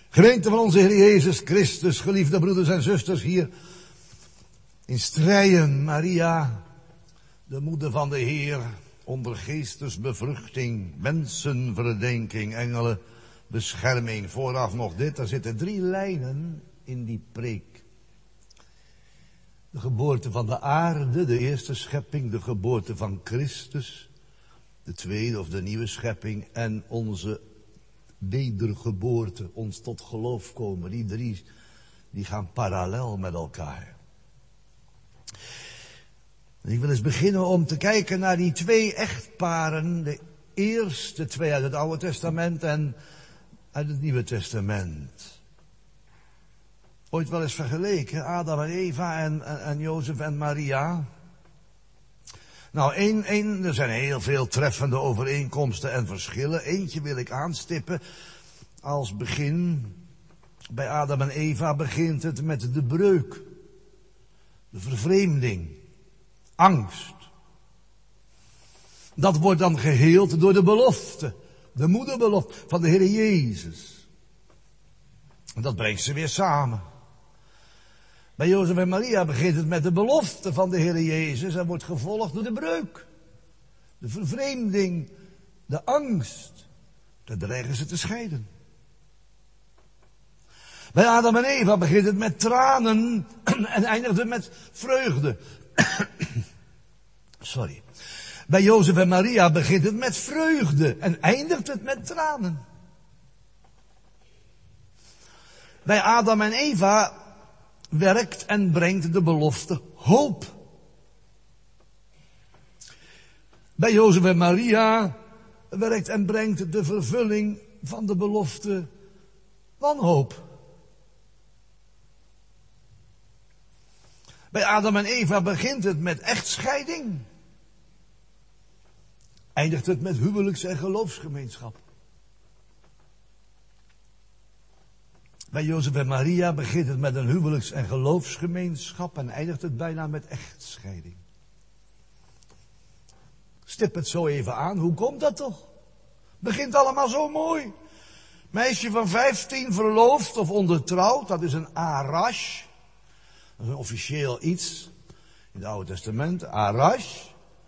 Gemeente van onze Heer Jezus Christus, geliefde broeders en zusters hier in Strijen, Maria, de moeder van de Heer, onder geestesbevruchting, mensenverdenking, engelen, bescherming. Vooraf nog dit, er zitten 3 lijnen in die preek. De geboorte van de aarde, de eerste schepping, de geboorte van Christus, de tweede of de nieuwe schepping en onze wedergeboorte, ons tot geloof komen. Die 3, die gaan parallel met elkaar. Ik wil eens beginnen om te kijken naar die 2 echtparen, de eerste 2 uit het Oude Testament en uit het Nieuwe Testament. Ooit wel eens vergeleken, Adam en Eva en Jozef en Maria. Nou, er zijn heel veel treffende overeenkomsten en verschillen. Eentje wil ik aanstippen als begin. Bij Adam en Eva begint het met de breuk, de vervreemding, angst. Dat wordt dan geheeld door de belofte, de moederbelofte van de Heer Jezus. En dat brengt ze weer samen. Bij Jozef en Maria begint het met de belofte van de Heer Jezus en wordt gevolgd door de breuk, de vervreemding, de angst. Dan dreigen ze te scheiden. Bij Adam en Eva begint het met tranen en eindigt het met vreugde. Sorry. Bij Jozef en Maria begint het met vreugde en eindigt het met tranen. Bij Adam en Eva werkt en brengt de belofte hoop. Bij Jozef en Maria werkt en brengt de vervulling van de belofte wanhoop. Bij Adam en Eva begint het met echtscheiding. Eindigt het met huwelijks- en geloofsgemeenschap. Bij Jozef en Maria begint het met een huwelijks- en geloofsgemeenschap en eindigt het bijna met echtscheiding. Stip het zo even aan, hoe komt dat toch? Begint allemaal zo mooi. Meisje van 15 verloofd of ondertrouwd, dat is een arash. Dat is een officieel iets in het Oude Testament, arash.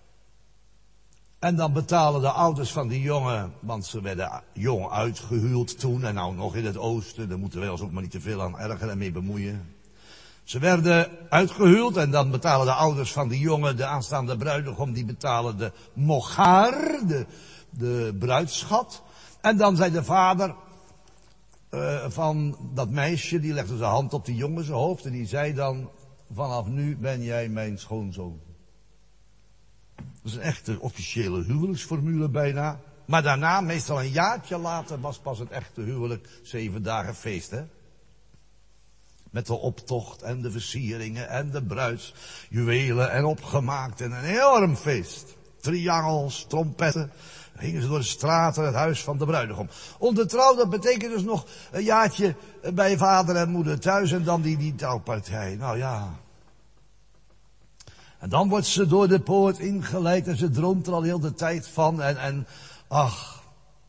En dan betalen de ouders van die jongen, want ze werden jong uitgehuwd toen en nou nog in het oosten, daar moeten wij ons ook maar niet te veel aan ergeren en mee bemoeien. Ze werden uitgehuwd en dan betalen de ouders van die jongen, de aanstaande bruidegom, die betalen de mochar, de bruidsschat. En dan zei de vader van dat meisje, die legde zijn hand op die jongen zijn hoofd en die zei dan, vanaf nu ben jij mijn schoonzoon. Dat is een echte officiële huwelijksformule bijna. Maar daarna, meestal een jaartje later, was pas het echte huwelijk 7 dagen feest, hè. Met de optocht en de versieringen en de bruidsjuwelen en opgemaakt en een enorm feest. Triangels, trompetten. Dan gingen ze door de straten, het huis van de bruidegom. Ondertrouw, dat betekent dus nog een jaartje bij vader en moeder thuis en dan die trouwpartij. Nou ja. En dan wordt ze door de poort ingeleid en ze droomt er al heel de tijd van en ach.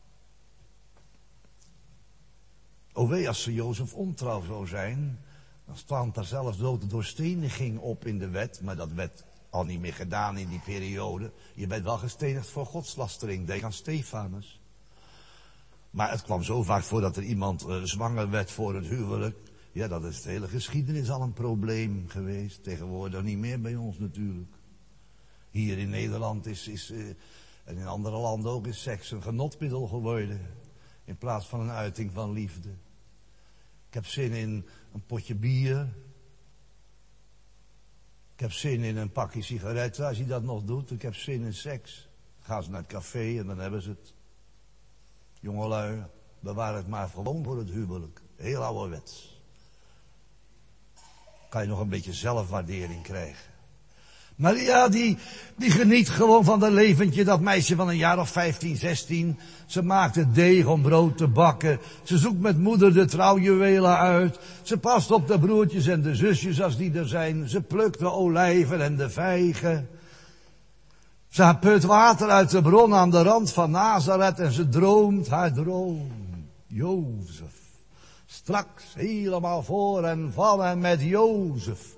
O wee, als ze Jozef ontrouw zou zijn, dan stond daar zelfs dood door steniging op in de wet, maar dat werd al niet meer gedaan in die periode. Je bent wel gestenigd voor godslastering, denk aan Stefanus. Maar het kwam zo vaak voor dat er iemand zwanger werd voor het huwelijk. Ja, dat is de hele geschiedenis al een probleem geweest. Tegenwoordig niet meer bij ons natuurlijk. Hier in Nederland en in andere landen ook is seks een genotmiddel geworden. In plaats van een uiting van liefde. Ik heb zin in een potje bier. Ik heb zin in een pakje sigaretten als je dat nog doet. Ik heb zin in seks. Dan gaan ze naar het café en dan hebben ze het. Jongelui, bewaar het maar gewoon voor het huwelijk. Heel ouderwets. Kan je nog een beetje zelfwaardering krijgen. Maria die geniet gewoon van dat leventje, dat meisje van een jaar of 15, 16. Ze maakt het deeg om brood te bakken. Ze zoekt met moeder de trouwjuwelen uit. Ze past op de broertjes en de zusjes als die er zijn. Ze plukt de olijven en de vijgen. Ze put water uit de bron aan de rand van Nazareth en ze droomt haar droom. Jozef, Straks helemaal voor en van en met Jozef.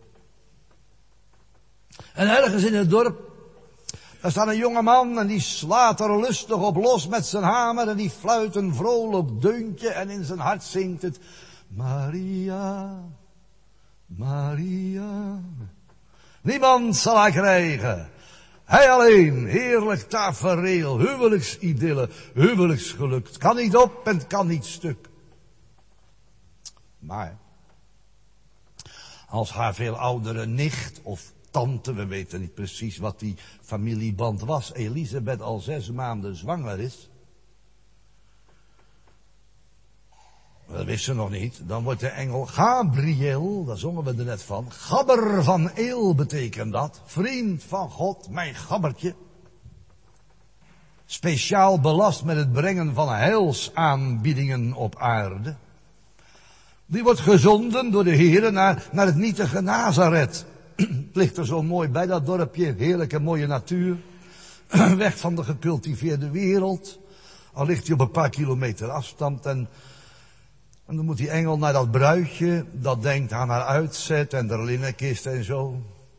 En ergens in het dorp, daar staat een jonge man en die slaat er lustig op los met zijn hamer en die fluit een vrolijk deuntje en in zijn hart zingt het: Maria, Maria. Niemand zal haar krijgen. Hij alleen, heerlijk tafereel, huwelijksidylle, huwelijksgeluk. Het kan niet op en het kan niet stuk. Maar als haar veel oudere nicht of tante, we weten niet precies wat die familieband was, Elisabeth al 6 maanden zwanger is, dat wist ze nog niet, dan wordt de engel Gabriel, daar zongen we er net van, Gabber van Eel betekent dat, vriend van God, mijn gabbertje, speciaal belast met het brengen van heilsaanbiedingen op aarde. Die wordt gezonden door de Heere naar het nietige Nazareth. Het ligt er zo mooi bij dat dorpje, heerlijke mooie natuur. Weg van de gecultiveerde wereld. Al ligt hij op een paar kilometer afstand. En dan moet die engel naar dat bruidje, dat denkt aan haar uitzet en de linnenkist en zo.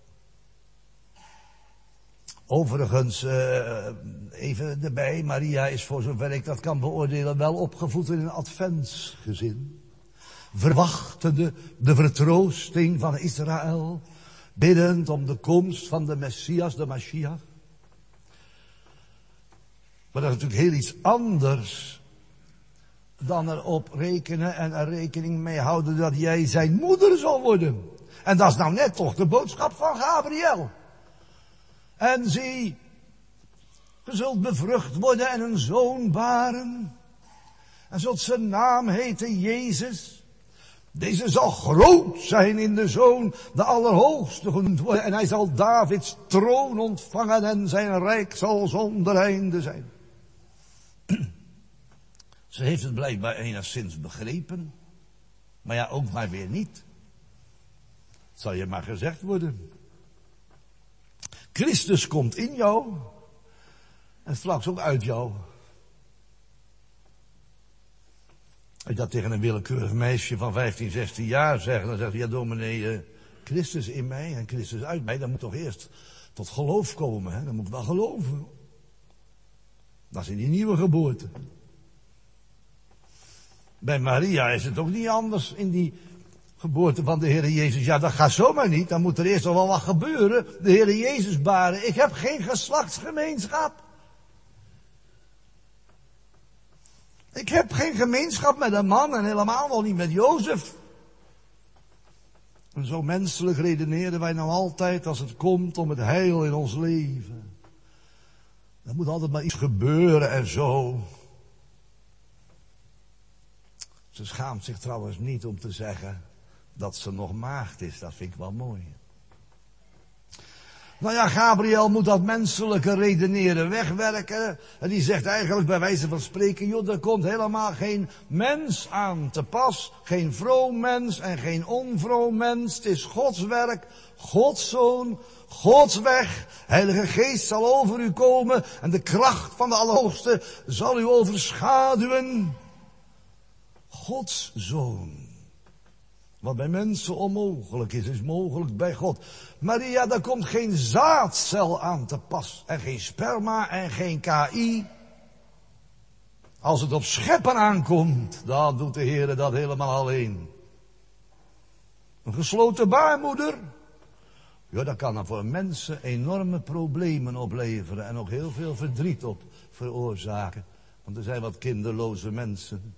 Overigens, even erbij, Maria is voor zover ik dat kan beoordelen wel opgevoed in een adventsgezin. Verwachtende de vertroosting van Israël. Biddend om de komst van de Messias, de Mashiach. Maar dat is natuurlijk heel iets anders dan erop rekenen en er rekening mee houden dat jij zijn moeder zal worden. En dat is nou net toch de boodschap van Gabriel. En zie, je zult bevrucht worden en een zoon baren. En zult zijn naam heten Jezus. Deze zal groot zijn in de Zoon, de Allerhoogste genoemd worden. En hij zal Davids troon ontvangen en zijn rijk zal zonder einde zijn. Ze heeft het blijkbaar enigszins begrepen. Maar ja, ook maar weer niet. Het zal je maar gezegd worden. Christus komt in jou. En straks ook uit jou. Als je dat tegen een willekeurig meisje van 15, 16 jaar zegt, dan zegt hij, ja dominee, Christus in mij en Christus uit mij, dan moet toch eerst tot geloof komen, hè? Dan moet ik wel geloven. Dat is in die nieuwe geboorte. Bij Maria is het ook niet anders in die geboorte van de Heere Jezus. Ja, dat gaat zomaar niet, dan moet er eerst nog wel wat gebeuren. De Heere Jezus baren, ik heb geen geslachtsgemeenschap. Ik heb geen gemeenschap met een man en helemaal nog niet met Jozef. En zo menselijk redeneren wij nou altijd als het komt om het heil in ons leven. Er moet altijd maar iets gebeuren en zo. Ze schaamt zich trouwens niet om te zeggen dat ze nog maagd is. Dat vind ik wel mooi. Nou ja, Gabriel moet dat menselijke redeneren wegwerken. En die zegt eigenlijk bij wijze van spreken, joh, er komt helemaal geen mens aan te pas. Geen vroom mens en geen onvroom mens. Het is Gods werk, Gods Zoon, Gods weg. Heilige Geest zal over u komen en de kracht van de Allerhoogste zal u overschaduwen. Gods Zoon. Wat bij mensen onmogelijk is mogelijk bij God. Maria, daar komt geen zaadcel aan te pas. En geen sperma en geen KI. Als het op scheppen aankomt, dan doet de Heer dat helemaal alleen. Een gesloten baarmoeder. Ja, dat kan dan voor mensen enorme problemen opleveren. En ook heel veel verdriet op veroorzaken. Want er zijn wat kinderloze mensen.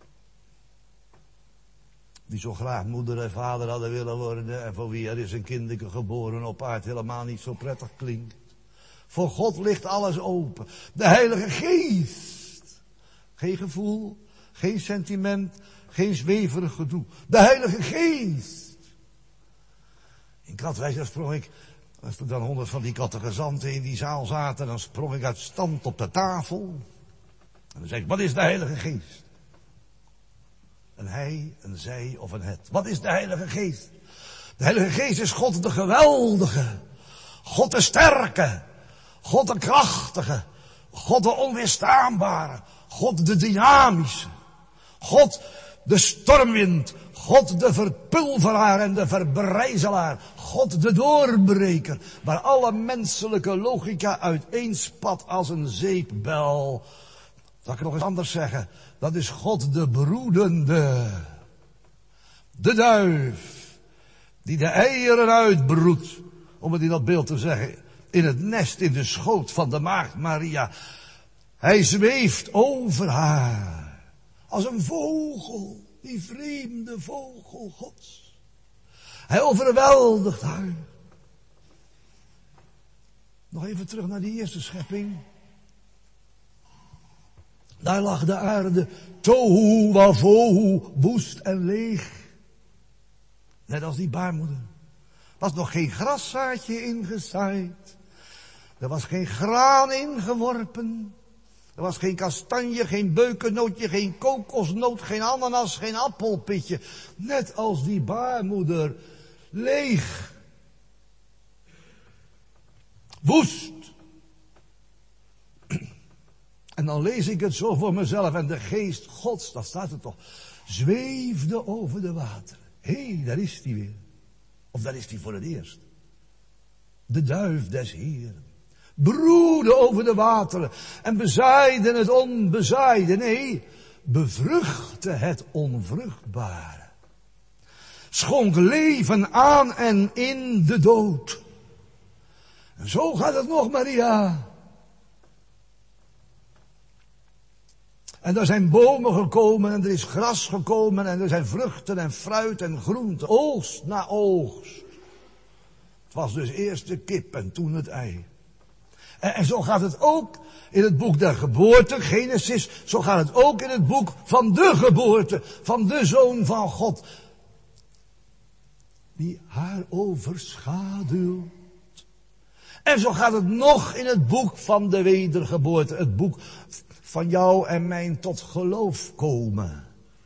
Die zo graag moeder en vader hadden willen worden. En voor wie er is een kindje geboren op aard helemaal niet zo prettig klinkt. Voor God ligt alles open. De Heilige Geest. Geen gevoel, geen sentiment, geen zweverig gedoe. De Heilige Geest. In Katwijk sprong ik, als er dan 100 van die catechizanten in die zaal zaten, dan sprong ik uit stand op de tafel. En dan zei ik, wat is de Heilige Geest? Een hij, een zij of een het. Wat is de Heilige Geest? De Heilige Geest is God de geweldige. God de sterke. God de krachtige. God de onweerstaanbare. God de dynamische. God de stormwind. God de verpulveraar en de verbrijzelaar. God de doorbreker. Waar alle menselijke logica uiteenspat als een zeepbel. Zal ik nog eens anders zeggen? Dat is God de broedende. De duif. Die de eieren uitbroedt. Om het in dat beeld te zeggen. In het nest, in de schoot van de maagd Maria. Hij zweeft over haar. Als een vogel. Die vreemde vogel Gods. Hij overweldigt haar. Nog even terug naar die eerste schepping. Daar lag de aarde tohu wavohu, woest en leeg. Net als die baarmoeder. Er was nog geen graszaadje ingezaaid. Er was geen graan ingeworpen. Er was geen kastanje, geen beukennootje, geen kokosnoot, geen ananas, geen appelpitje. Net als die baarmoeder. Leeg. Woest. En dan lees ik het zo voor mezelf. En de geest Gods, dat staat er toch, zweefde over de wateren. Hé, daar is hij weer. Of daar is hij voor het eerst. De duif des Heeren. Broedde over de wateren. En bezaaide het onbezaaide. Nee, bevruchtte het onvruchtbare. Schonk leven aan en in de dood. En zo gaat het nog, Maria. En er zijn bomen gekomen en er is gras gekomen en er zijn vruchten en fruit en groenten. Oogst na oogst. Het was dus eerst de kip en toen het ei. En zo gaat het ook in het boek der geboorte, Genesis. Zo gaat het ook in het boek van de geboorte, van de Zoon van God. Die haar overschaduwt. En zo gaat het nog in het boek van de wedergeboorte. Het boek van jou en mijn tot geloof komen.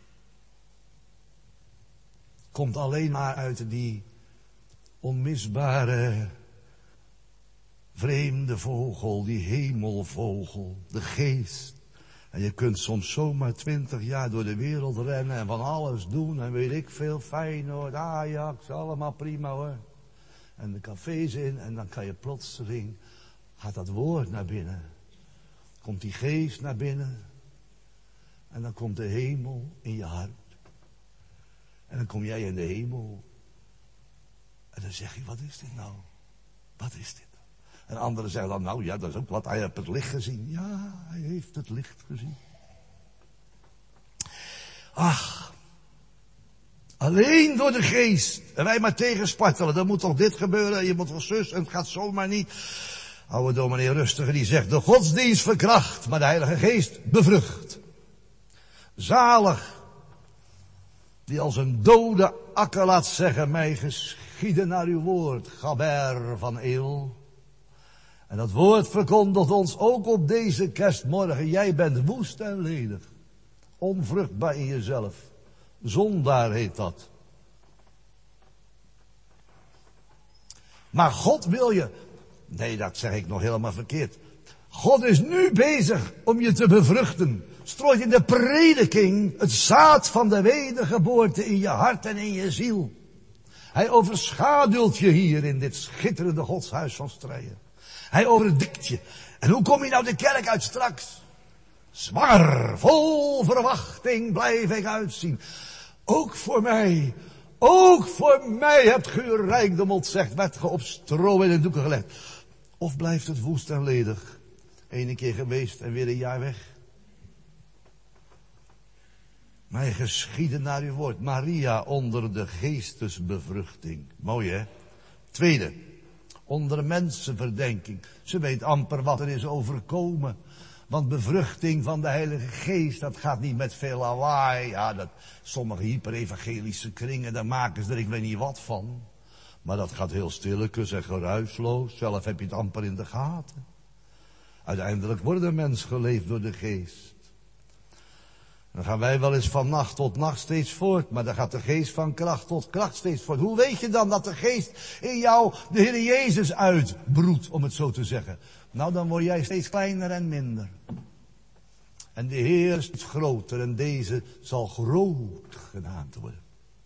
Komt alleen maar uit die onmisbare vreemde vogel, die hemelvogel, de geest. En je kunt soms zomaar 20 jaar door de wereld rennen en van alles doen en weet ik veel, Feyenoord, Ajax, allemaal prima hoor. En de cafés in en dan kan je plotseling, gaat dat woord naar binnen. Komt die geest naar binnen. En dan komt de hemel in je hart. En dan kom jij in de hemel. En dan zeg je, wat is dit nou? Wat is dit? En anderen zeggen dan, nou ja, dat is ook wat. Hij heeft het licht gezien. Ja, hij heeft het licht gezien. Ach. Alleen door de geest. En wij maar tegenspartelen. Dan moet toch dit gebeuren. Je moet toch zus. En het gaat zomaar niet. Oude dominee Rustiger die zegt, de godsdienst verkracht, maar de Heilige Geest bevrucht. Zalig, die als een dode akker laat zeggen, mij geschieden naar uw woord, Gaber van Eel. En dat woord verkondigt ons ook op deze kerstmorgen, jij bent woest en ledig, onvruchtbaar in jezelf. Zondaar heet dat. Maar God wil je. Nee, dat zeg ik nog helemaal verkeerd. God is nu bezig om je te bevruchten. Strooit in de prediking het zaad van de wedergeboorte in je hart en in je ziel. Hij overschaduwt je hier in dit schitterende godshuis van Strijen. Hij overdekt je. En hoe kom je nou de kerk uit straks? Zwaar, vol verwachting blijf ik uitzien. Ook voor mij hebt ge uw rijkdom ontzegd, werd ge op stro in de doeken gelegd. Of blijft het woest en ledig? Ene keer geweest en weer een jaar weg. Mij geschieden naar uw woord. Maria onder de geestesbevruchting. Mooi hè? Tweede. Onder mensenverdenking. Ze weet amper wat er is overkomen. Want bevruchting van de Heilige Geest, dat gaat niet met veel lawaai. Ja, sommige hyper-evangelische kringen, daar maken ze er ik weet niet wat van. Maar dat gaat heel stilletjes en geruisloos. Zelf heb je het amper in de gaten. Uiteindelijk wordt de mens geleefd door de Geest. Dan gaan wij wel eens van nacht tot nacht steeds voort. Maar dan gaat de Geest van kracht tot kracht steeds voort. Hoe weet je dan dat de Geest in jou de Heer Jezus uitbroedt, om het zo te zeggen? Nou, dan word jij steeds kleiner en minder. En de Heer is groter en deze zal groot genaamd worden.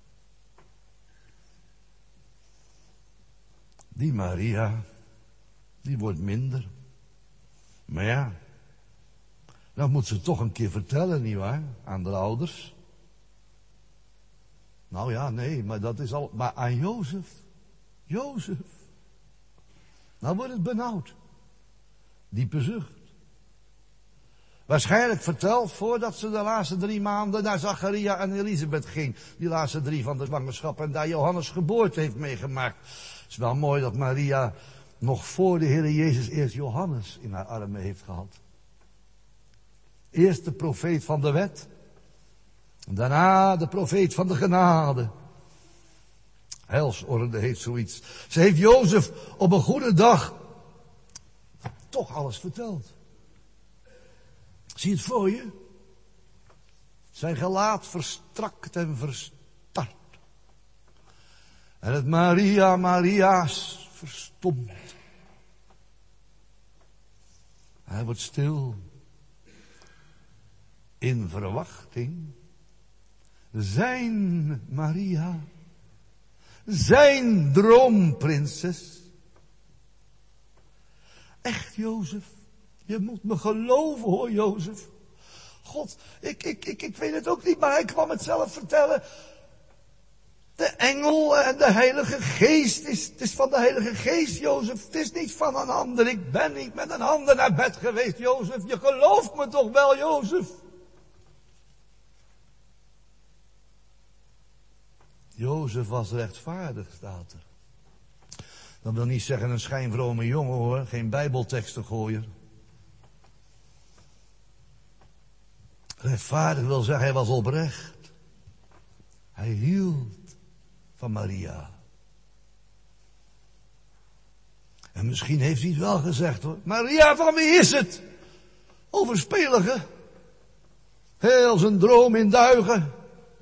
Die Maria, die wordt minder. Maar ja, dat moet ze toch een keer vertellen, nietwaar, aan de ouders. Nou ja, nee, maar dat is al, maar aan Jozef. Jozef. Nou wordt het benauwd. Diepe zucht. Waarschijnlijk verteld voordat ze de laatste 3 maanden naar Zacharia en Elisabeth ging. Die laatste 3 van de zwangerschap en daar Johannes geboorte heeft meegemaakt. Het is wel mooi dat Maria nog voor de Heer Jezus eerst Johannes in haar armen heeft gehad. Eerst de profeet van de wet. Daarna de profeet van de genade. Heilsorde heet zoiets. Ze heeft Jozef op een goede dag toch alles verteld. Zie je het voor je? Zijn gelaat verstrakt en verstard. En het Maria's verstomt. Hij wordt stil. In verwachting. Zijn Maria. Zijn droomprinses. Echt, Jozef. Je moet me geloven, hoor, Jozef. God, ik weet het ook niet, maar hij kwam het zelf vertellen. De engel en de Heilige Geest, het is van de Heilige Geest, Jozef. Het is niet van een ander. Ik ben niet met een ander naar bed geweest, Jozef. Je gelooft me toch wel, Jozef? Jozef was rechtvaardig, staat er. Dat wil niet zeggen een schijnvrome jongen, hoor. Geen bijbeltekstengooier. Rechtvaardig wil zeggen, hij was oprecht. Hij hield van Maria. En misschien heeft hij het wel gezegd, hoor. Maria, van wie is het? Overspelige. Heel zijn droom in duigen.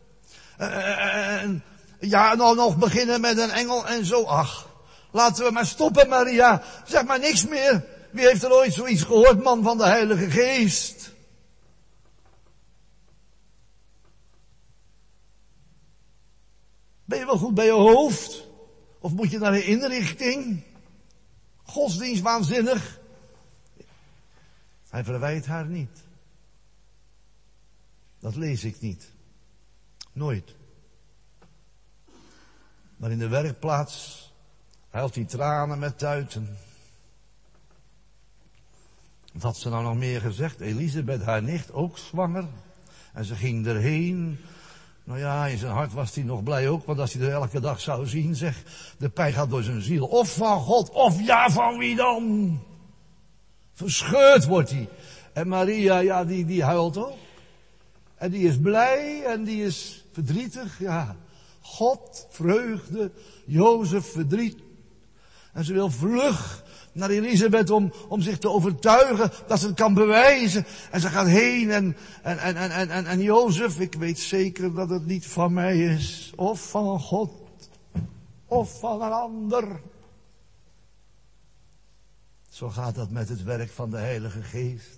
Ja, nou nog beginnen met een engel en zo. Ach, laten we maar stoppen, Maria. Zeg maar niks meer. Wie heeft er ooit zoiets gehoord, man van de Heilige Geest? Ben je wel goed bij je hoofd? Of moet je naar een inrichting? Godsdienst waanzinnig. Hij verwijt haar niet. Dat lees ik niet. Nooit. Maar in de werkplaats huilt hij tranen met tuiten. Wat had ze nou nog meer gezegd? Elisabeth, haar nicht, ook zwanger. En ze ging erheen. Nou ja, in zijn hart was hij nog blij ook, want als hij er elke dag zou zien, zeg, de pijn gaat door zijn ziel. Of van God, of ja, van wie dan? Verscheurd wordt hij. En Maria, ja, die huilt ook. En die is blij en die is verdrietig, ja. God, vreugde, Jozef, verdriet. En ze wil vlug naar Elisabeth om zich te overtuigen dat ze het kan bewijzen. En ze gaat heen en Jozef, ik weet zeker dat het niet van mij is. Of van God. Of van een ander. Zo gaat dat met het werk van de Heilige Geest.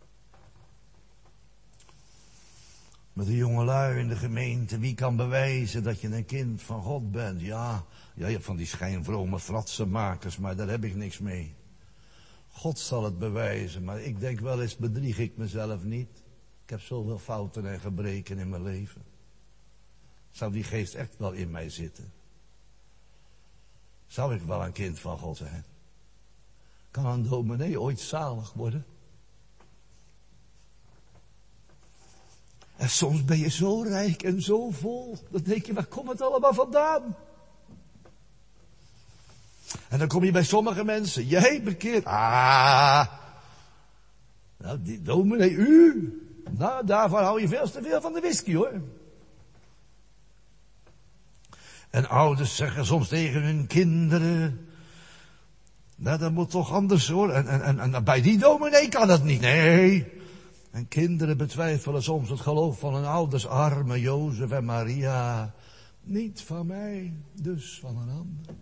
Met de jongelui in de gemeente, wie kan bewijzen dat je een kind van God bent? Ja, je hebt van die schijnvrome fratsenmakers, maar daar heb ik niks mee. God zal het bewijzen, maar ik denk wel eens, bedrieg ik mezelf niet. Ik heb zoveel fouten en gebreken in mijn leven. Zou die geest echt wel in mij zitten? Zou ik wel een kind van God zijn? Kan een dominee ooit zalig worden? En soms ben je zo rijk en zo vol. Dan denk je, waar komt het allemaal vandaan? En dan kom je bij sommige mensen. Jij bekeerd. Nou, die dominee, u. Nou, daarvan hou je veel te veel van de whisky, hoor. En ouders zeggen soms tegen hun kinderen. Nou, dat moet toch anders, hoor. En bij die dominee kan het niet. Nee. En kinderen betwijfelen soms het geloof van hun ouders, arme Jozef en Maria. Niet van mij, dus van een ander.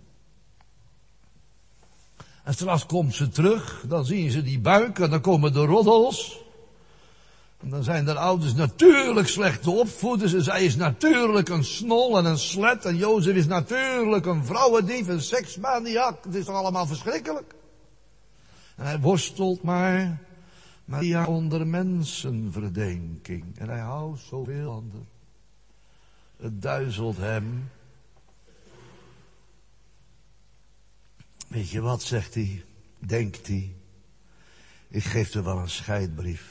En straks komt ze terug, dan zien ze die buik en dan komen de roddels. En dan zijn de ouders natuurlijk slechte opvoeders. En zij is natuurlijk een snol en een slet. En Jozef is natuurlijk een vrouwendief, een seksmaniak. Het is toch allemaal verschrikkelijk. En hij worstelt maar Maria onder mensenverdenking. En hij houdt zoveel van haar. Het duizelt hem. Weet je wat, zegt hij, denkt hij. Ik geef er wel een scheidbrief.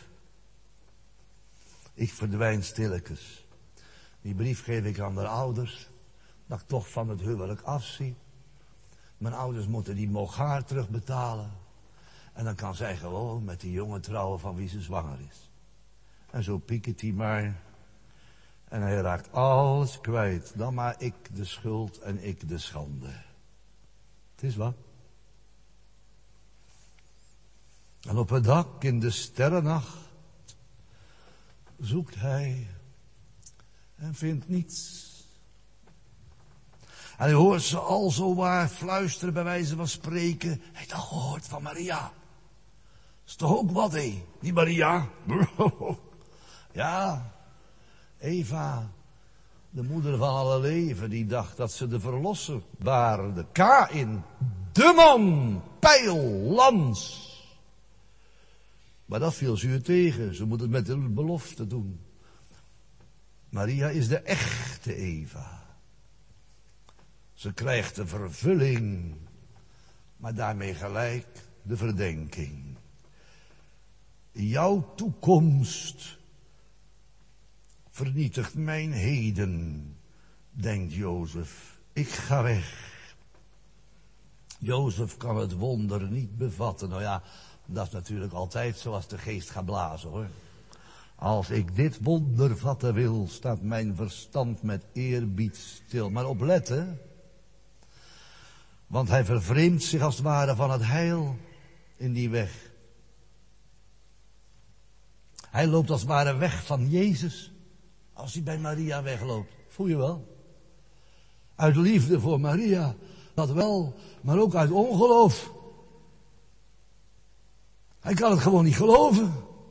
Ik verdwijn stilletjes. Die brief geef ik aan de ouders. Dat ik toch van het huwelijk afzie. Mijn ouders moeten die mogaar terugbetalen. En dan kan zij gewoon met die jongen trouwen van wie ze zwanger is. En zo piekert hij maar. En hij raakt alles kwijt. Dan maar ik de schuld en ik de schande. Het is wat. En op het dak in de sterrennacht zoekt hij en vindt niets. En hij hoort ze al zo waar fluisteren bij wijze van spreken. Heb je dat gehoord van Maria? Is toch ook wat, hé? Die Maria? Ja, Eva, de moeder van alle leven, die dacht dat ze de verlosser baarde. Kaïn, de man, pijl, lans. Maar dat viel zuur tegen. Ze moet het met de belofte doen. Maria is de echte Eva. Ze krijgt de vervulling, maar daarmee gelijk de verdenking. Jouw toekomst vernietigt mijn heden, denkt Jozef. Ik ga weg. Jozef kan het wonder niet bevatten. Nou ja, dat is natuurlijk altijd zoals de geest gaat blazen, hoor. Als ik dit wonder vatten wil, staat mijn verstand met eerbied stil. Maar opletten, want hij vervreemdt zich als het ware van het heil in die weg. Hij loopt als het ware weg van Jezus, als hij bij Maria wegloopt. Voel je wel? Uit liefde voor Maria, dat wel, maar ook uit ongeloof. Hij kan het gewoon niet geloven.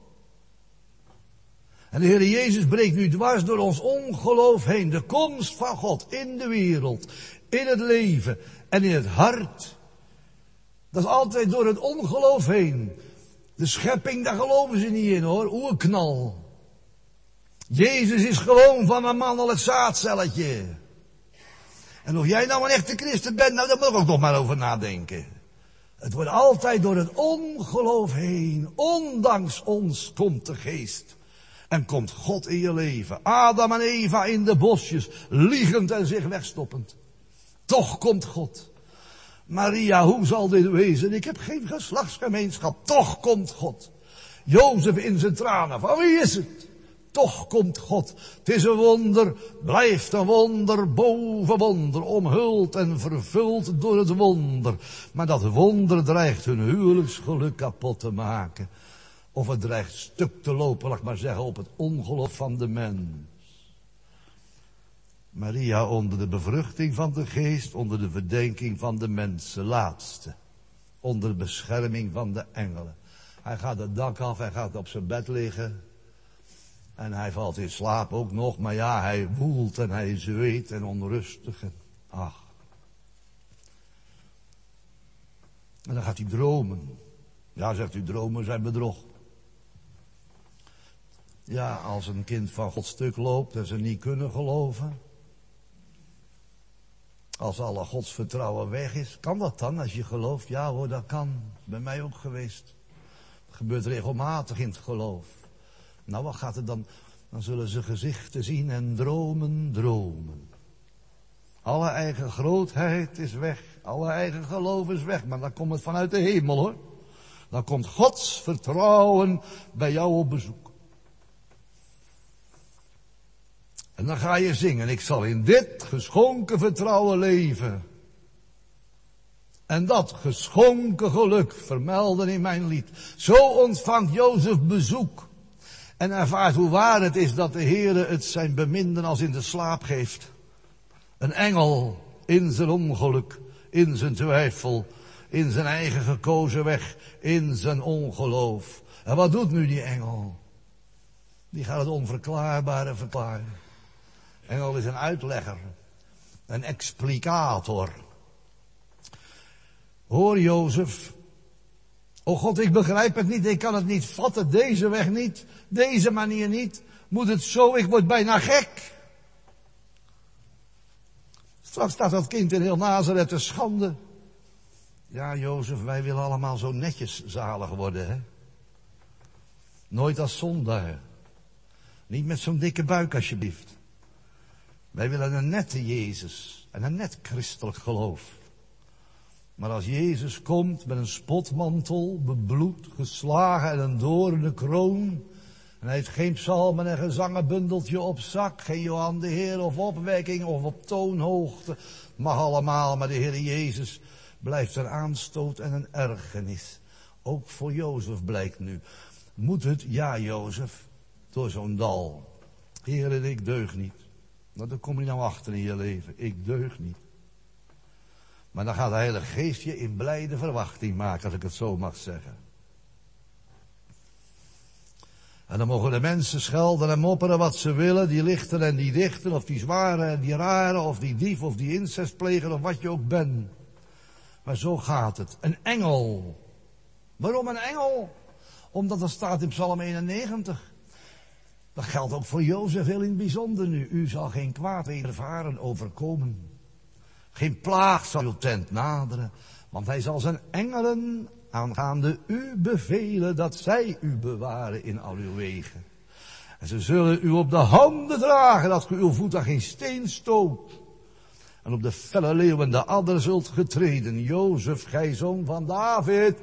En de Heer Jezus breekt nu dwars door ons ongeloof heen. De komst van God in de wereld, in het leven en in het hart. Dat is altijd door het ongeloof heen. De schepping, daar geloven ze niet in, hoor. Oerknal. Jezus is gewoon van een mannelijk zaadcelletje. En of jij nou een echte christen bent, nou daar moet ik ook nog maar over nadenken. Het wordt altijd door het ongeloof heen. Ondanks ons komt de geest. En komt God in je leven. Adam en Eva in de bosjes, liegend en zich wegstoppend. Toch komt God. Maria, hoe zal dit wezen? Ik heb geen geslachtsgemeenschap. Toch komt God. Jozef in zijn tranen. Van wie is het? Toch komt God. Het is een wonder, blijft een wonder, boven wonder, omhuld en vervuld door het wonder. Maar dat wonder dreigt hun huwelijksgeluk kapot te maken. Of het dreigt stuk te lopen, laat ik maar zeggen, op het ongeloof van de mens. Maria onder de bevruchting van de geest, onder de verdenking van de mensen, laatste. Onder de bescherming van de engelen. Hij gaat het dak af, hij gaat op zijn bed liggen. En hij valt in slaap ook nog, maar ja, hij woelt en hij zweet en onrustig. En ach. En dan gaat hij dromen. Ja, zegt u, dromen zijn bedrog. Ja, als een kind van God stuk loopt en ze niet kunnen geloven. Als alle godsvertrouwen weg is, kan dat dan als je gelooft? Ja hoor, dat kan. Dat is bij mij ook geweest. Het gebeurt regelmatig in het geloof. Nou, wat gaat er dan? Dan zullen ze gezichten zien en dromen. Alle eigen grootheid is weg. Alle eigen geloof is weg. Maar dan komt het vanuit de hemel, hoor. Dan komt Gods vertrouwen bij jou op bezoek. En dan ga je zingen. Ik zal in dit geschonken vertrouwen leven. En dat geschonken geluk vermelden in mijn lied. Zo ontvangt Jozef bezoek. En ervaart hoe waar het is dat de Heere het zijn beminden als in de slaap geeft. Een engel in zijn ongeluk, in zijn twijfel, in zijn eigen gekozen weg, in zijn ongeloof. En wat doet nu die engel? Die gaat het onverklaarbare verklaren. Engel is een uitlegger. Een explicator. Hoor Jozef. O God, ik begrijp het niet, ik kan het niet vatten, deze weg niet, deze manier niet. Moet het zo, ik word bijna gek. Straks staat dat kind in heel Nazareth te schande. Ja, Jozef, wij willen allemaal zo netjes zalig worden, hè. Nooit als zondaar. Niet met zo'n dikke buik, alsjeblieft. Wij willen een nette Jezus en een net christelijk geloof. Maar als Jezus komt met een spotmantel, bebloed, geslagen en een doornen kroon, en hij heeft geen psalmen en gezangenbundeltje op zak, geen Johan de Heer of opwekking of op toonhoogte, mag allemaal, maar de Heer Jezus blijft een aanstoot en een ergernis. Ook voor Jozef blijkt nu. Moet het, ja Jozef, door zo'n dal. Heer, ik deug niet. Nou, daar kom je nou achter in je leven. Ik deug niet. Maar dan gaat de Heilige Geest je in blijde verwachting maken, als ik het zo mag zeggen. En dan mogen de mensen schelden en mopperen wat ze willen, die lichten en die dichten, of die zware en die rare, of die dief of die incestpleger, of wat je ook bent. Maar zo gaat het. Een engel. Waarom een engel? Omdat er staat in Psalm 91. Dat geldt ook voor Jozef heel in het bijzonder nu. U zal geen kwaad ervaren overkomen. Geen plaag zal uw tent naderen. Want hij zal zijn engelen aangaande u bevelen dat zij u bewaren in al uw wegen. En ze zullen u op de handen dragen dat u uw voet aan geen steen stoot. En op de felle leeuw en de adder zult getreden. Jozef, gij zoon van David.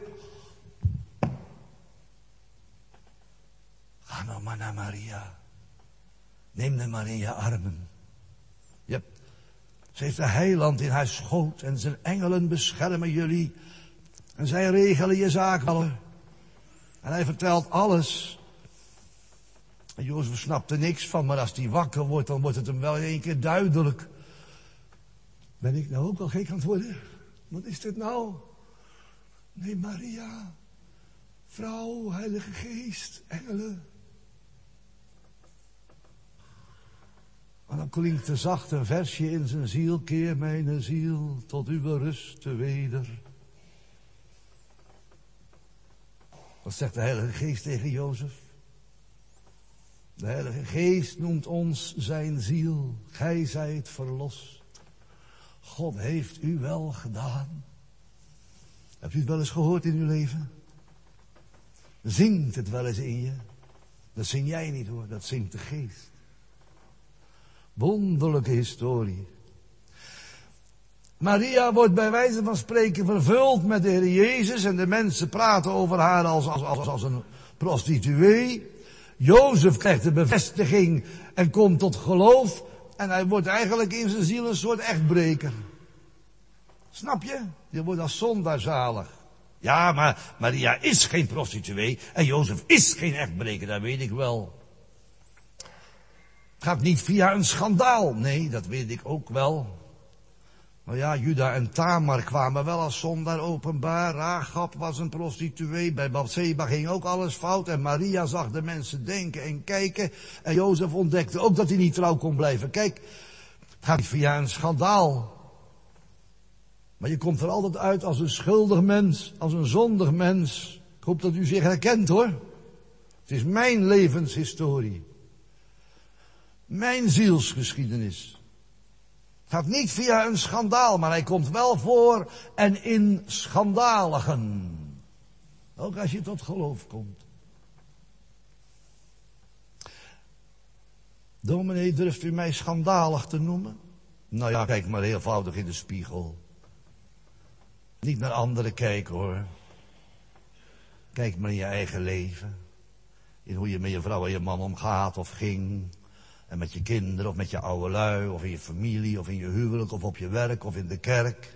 Ga nou maar naar Maria. Neem hem maar in je armen. Ze heeft de heiland in haar schoot en zijn engelen beschermen jullie. En zij regelen je zaken al. En hij vertelt alles. En Jozef snapt er niks van, maar als hij wakker wordt, dan wordt het hem wel in één keer duidelijk. Ben ik nou ook al gek aan het worden? Wat is dit nou? Nee, Maria, vrouw, Heilige Geest, engelen. En dan klinkt er zacht een versje in zijn ziel. Keer mijn ziel tot uw rust weder. Wat zegt de Heilige Geest tegen Jozef? De Heilige Geest noemt ons zijn ziel. Gij zijt verlost. God heeft u wel gedaan. Hebt u het wel eens gehoord in uw leven? Zingt het wel eens in je? Dat zing jij niet hoor, dat zingt de Geest. Wonderlijke historie. Maria wordt bij wijze van spreken vervuld met de Heer Jezus en de mensen praten over haar als een prostituee. Jozef krijgt de bevestiging en komt tot geloof en hij wordt eigenlijk in zijn ziel een soort echtbreker. Snap je? Je wordt als zondaar zalig. Ja, maar Maria is geen prostituee en Jozef is geen echtbreker, dat weet ik wel. Het gaat niet via een schandaal. Nee, dat weet ik ook wel. Maar ja, Juda en Tamar kwamen wel als zondaar openbaar. Rahab was een prostituee. Bij Bathseba ging ook alles fout. En Maria zag de mensen denken en kijken. En Jozef ontdekte ook dat hij niet trouw kon blijven. Kijk, het gaat niet via een schandaal. Maar je komt er altijd uit als een schuldig mens. Als een zondig mens. Ik hoop dat u zich herkent hoor. Het is mijn levenshistorie. Mijn zielsgeschiedenis. Het gaat niet via een schandaal, maar hij komt wel voor en in schandaligen. Ook als je tot geloof komt. Dominee, durft u mij schandalig te noemen? Nou ja, kijk maar heel eenvoudig in de spiegel. Niet naar anderen kijken hoor. Kijk maar in je eigen leven. In hoe je met je vrouw en je man omgaat of ging. En met je kinderen of met je oude lui of in je familie of in je huwelijk of op je werk of in de kerk.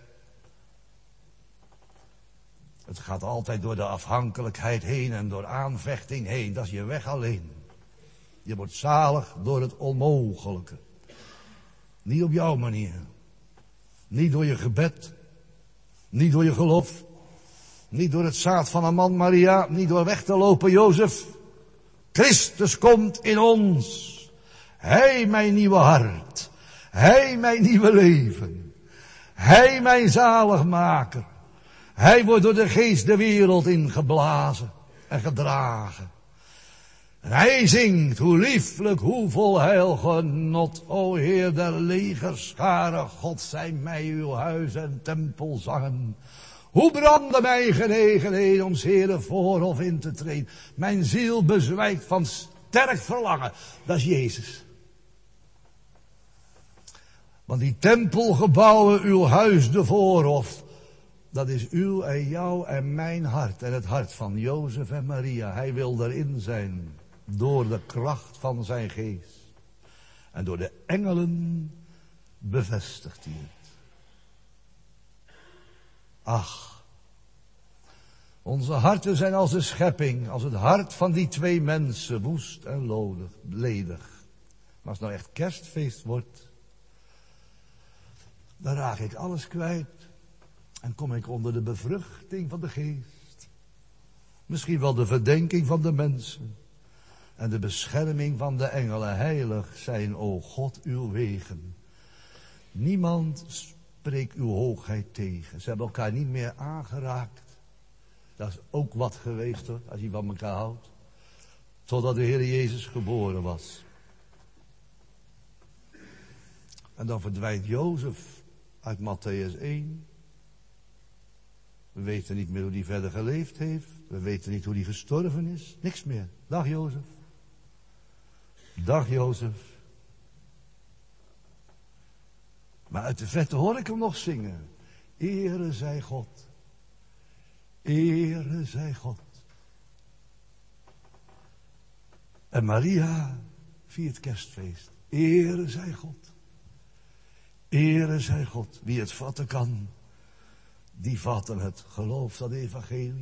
Het gaat altijd door de afhankelijkheid heen en door aanvechting heen. Dat is je weg alleen. Je wordt zalig door het onmogelijke. Niet op jouw manier. Niet door je gebed. Niet door je geloof. Niet door het zaad van een man, Maria. Niet door weg te lopen, Jozef. Christus komt in ons. Hij mijn nieuwe hart. Hij mijn nieuwe leven. Hij mijn zaligmaker. Hij wordt door de geest de wereld ingeblazen en gedragen. En hij zingt, hoe lieflijk, hoe vol heil genot. O Heer der legerscharen, God zij mij uw huis en tempel zangen. Hoe brandde mijn genegenheid om 's Heeren voorhof in te treden. Mijn ziel bezwijkt van sterk verlangen. Dat is Jezus. Want die tempelgebouwen, uw huis, de voorhof, dat is uw en jouw en mijn hart. En het hart van Jozef en Maria. Hij wil erin zijn. Door de kracht van zijn geest. En door de engelen bevestigt hij het. Ach. Onze harten zijn als de schepping. Als het hart van die twee mensen. Woest en ledig. Maar als het nou echt kerstfeest wordt. Dan raak ik alles kwijt. En kom ik onder de bevruchting van de geest. Misschien wel de verdenking van de mensen. En de bescherming van de engelen. Heilig zijn, o God, uw wegen. Niemand spreekt uw hoogheid tegen. Ze hebben elkaar niet meer aangeraakt. Dat is ook wat geweest hoor, als je van elkaar houdt. Totdat de Heer Jezus geboren was. En dan verdwijnt Jozef uit Mattheüs 1. We weten niet meer hoe hij verder geleefd heeft. We weten niet hoe hij gestorven is. Niks meer. Dag Jozef. Dag Jozef. Maar uit de verte hoor ik hem nog zingen. Ere zij God. Ere zij God. En Maria viert kerstfeest. Ere zij God. Ere zij God. Wie het vatten kan, die vatten het. Geloof dat evangelie.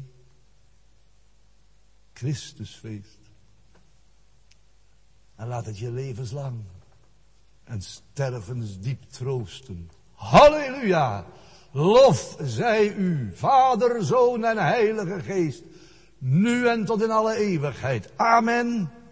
Christusfeest. En laat het je levenslang en stervensdiep troosten. Halleluja! Lof zij u, Vader, Zoon en Heilige Geest, nu en tot in alle eeuwigheid. Amen.